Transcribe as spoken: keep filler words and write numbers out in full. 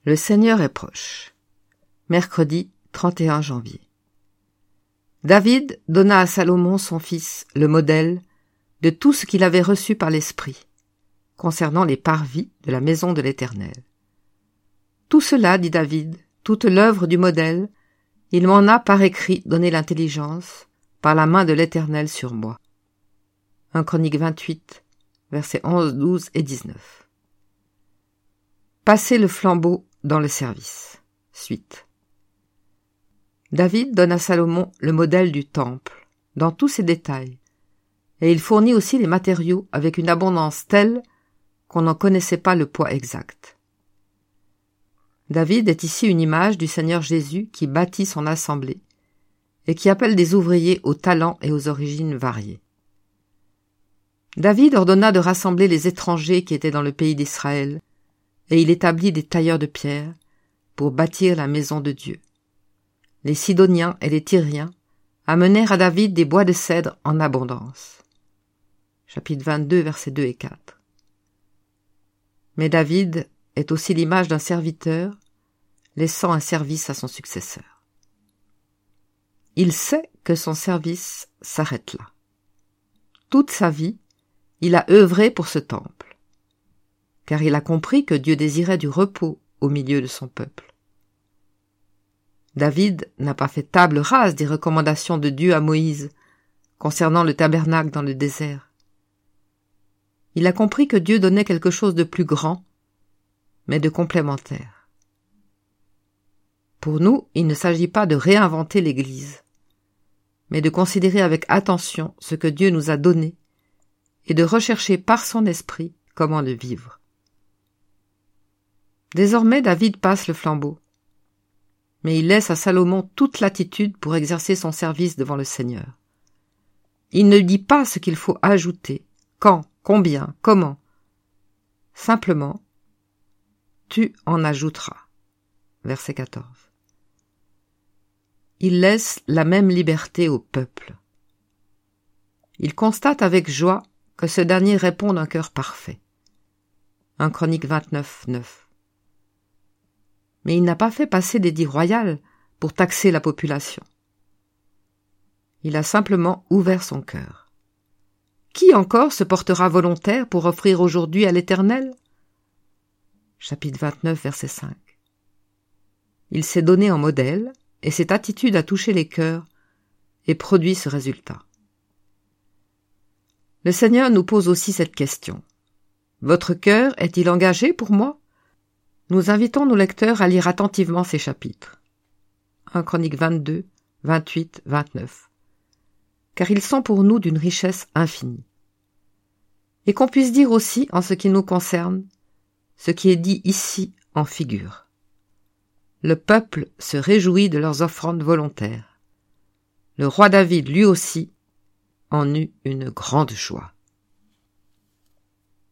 Le Seigneur est proche. Mercredi trente et un janvier. David donna à Salomon son fils le modèle de tout ce qu'il avait reçu par l'Esprit, concernant les parvis de la maison de l'Éternel. Tout cela, dit David, toute l'œuvre du modèle, il m'en a par écrit donné l'intelligence, par la main de l'Éternel sur moi. un Chroniques vingt-huit, versets onze, douze et dix-neuf. Passer le flambeau dans le service. Suite. David donne à Salomon le modèle du temple, dans tous ses détails, et il fournit aussi les matériaux avec une abondance telle qu'on n'en connaissait pas le poids exact. David est ici une image du Seigneur Jésus qui bâtit son assemblée et qui appelle des ouvriers aux talents et aux origines variées. David ordonna de rassembler les étrangers qui étaient dans le pays d'Israël, et il établit des tailleurs de pierre pour bâtir la maison de Dieu. Les Sidoniens et les Tyriens amenèrent à David des bois de cèdre en abondance. Chapitre vingt-deux, versets deux et quatre. Mais David est aussi l'image d'un serviteur, laissant un service à son successeur. Il sait que son service s'arrête là. Toute sa vie, il a œuvré pour ce temple, car il a compris que Dieu désirait du repos au milieu de son peuple. David n'a pas fait table rase des recommandations de Dieu à Moïse concernant le tabernacle dans le désert. Il a compris que Dieu donnait quelque chose de plus grand, mais de complémentaire. Pour nous, il ne s'agit pas de réinventer l'Église, mais de considérer avec attention ce que Dieu nous a donné et de rechercher par son esprit comment le vivre. Désormais, David passe le flambeau, mais il laisse à Salomon toute latitude pour exercer son service devant le Seigneur. Il ne dit pas ce qu'il faut ajouter, quand, combien, comment. Simplement, tu en ajouteras. Verset quatorze. Il laisse la même liberté au peuple. Il constate avec joie que ce dernier répond d'un cœur parfait. un Chroniques vingt-neuf, neuf. Mais il n'a pas fait passer d'édit royal pour taxer la population. Il a simplement ouvert son cœur. Qui encore se portera volontaire pour offrir aujourd'hui à l'Éternel ? Chapitre vingt-neuf, verset cinq. Il s'est donné en modèle, et cette attitude a touché les cœurs et produit ce résultat. Le Seigneur nous pose aussi cette question. Votre cœur est-il engagé pour moi ? Nous invitons nos lecteurs à lire attentivement ces chapitres. un Chroniques vingt-deux, vingt-huit, vingt-neuf. Car ils sont pour nous d'une richesse infinie. Et qu'on puisse dire aussi, en ce qui nous concerne, ce qui est dit ici en figure. Le peuple se réjouit de leurs offrandes volontaires. Le roi David, lui aussi, en eut une grande joie.